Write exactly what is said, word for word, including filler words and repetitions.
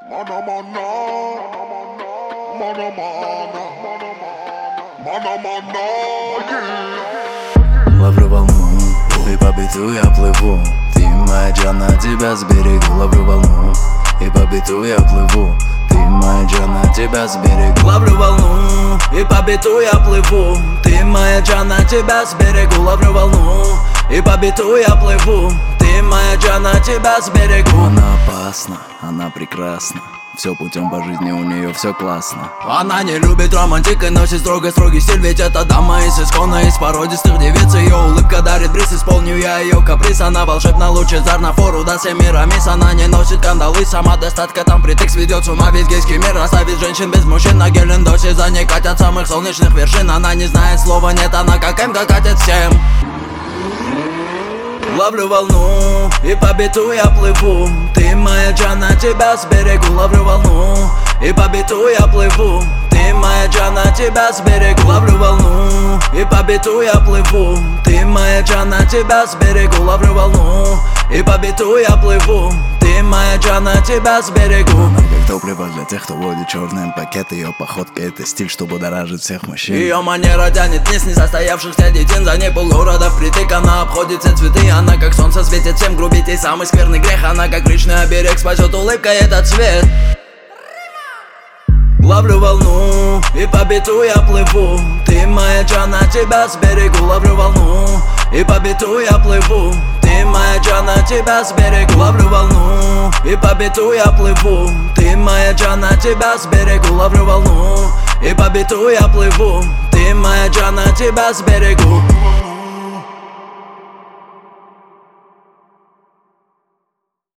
Mana mana, mana mana, mana mana, yeah. Ловлю волну, и по биту я плыву. Ты моя джана, тебя сберегу. Ловлю волну, и по биту я плыву. Ты моя джана, тебя сберегу. Ловлю волну, и по биту я плыву. Ты моя джана, тебя сберегу. Ловлю волну, и по биту я плыву. Ты моя джана, тебя сберегу. Она опасна, она прекрасна. Все путем по жизни, у нее все классно. Она не любит романтик и носит строго-строгий стиль. Ведь это дама из исконно, из породистых девиц. Ее улыбка дарит бриз, исполню я ее каприз. Она волшебно лучезарна, фору даст всем мирамис. Она не носит кандалы, сама достатка там притекст. Ведет с ума весь гейский мир, оставит женщин без мужчин. На Гелендосе за ней катят самых солнечных вершин. Она не знает слова нет, она как Эмка катит всем. Ловлю волну, и по биту я плыву. Ты моя джана, тебя сберегу. Ловлю волну, и по биту я плыву. Ты моя джана, тебя сберегу. Ловлю волну, и по биту я плыву. Ты моя джана, тебя сберегу. Ловлю волну, и по биту я плыву. Ты моя джана, тебя сберегу. Она как топливо для тех, кто водит черный пакет. Ее походка — это стиль, что будоражит всех мужчин. Ее манера тянет вниз несостоявшихся детин. За ней полгорода впритык, она обходит все цветы. Она как солнце светит всем, грубить ей самый скверный грех. Она как речной оберег, спасет улыбкой этот цвет. Ловлю волну, и по биту я плыву. Ты моя джана, тебя сберегу. Ловлю волну, и по биту я плыву. Ты моя джана, тебя сберегу. Ловлю волну, и по биту я плыву. Ты моя джана, тебя сберегу. Ловлю волну, и по биту я плыву. Ты моя джана, тебя сберегу.